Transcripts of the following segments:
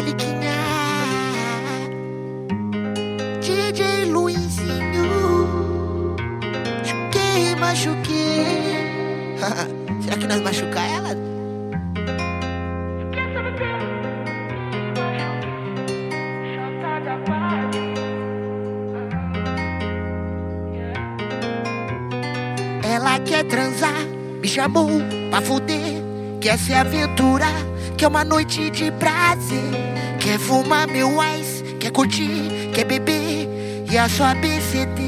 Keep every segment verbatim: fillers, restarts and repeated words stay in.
Maliquinha, D J Luizinho. Machuquei, machuquei. Será que nós machucar ela? Ela quer transar, me chamou pra fuder. Quer se aventurar, quer uma noite de prazer. Quer fumar meu ice, quer curtir, quer beber e a sua B C D.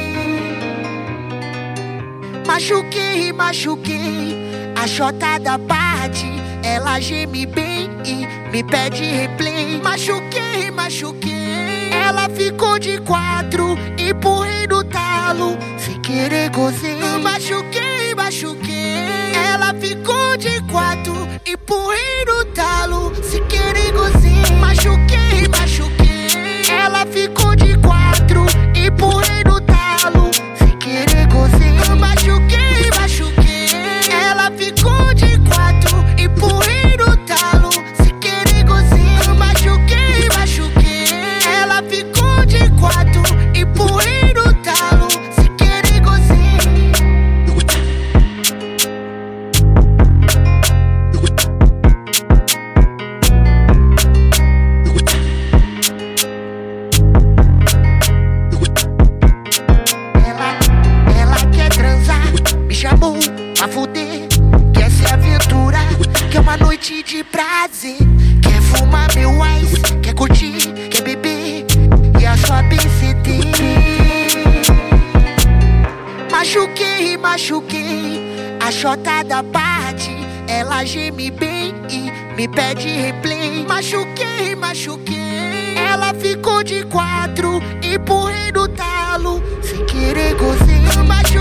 Machuquei, machuquei, a chota da parte. Ela geme bem e me pede replay. Machuquei, machuquei, ela ficou de quatro, empurrei no talo, sem querer gozei. Machuquei, machuquei, ela ficou de quatro, empurrei no talo, sem querer gozei. Machuquei, machuquei, ela ficou de quatro, empurrei no talo, sem querer gozei. Machuquei, machuquei, ela ficou de quatro, empurrei no talo, sem querer gozei. Machuquei, machuquei, ela ficou de quatro, empurrei no talo, sem querer gozei. Ela, ela quer transar, me chamou pra fuder. Quer se aventurar, quer uma noite de prazer. Quer fumar meu ice, quer curtir, quer beber e a sua B C D. Machuquei, machuquei, a chota da parte. Ela geme bem e me pede replay. Machuquei, machuquei, ela ficou de quatro, empurrei no talo, sem querer gozei. Machuquei,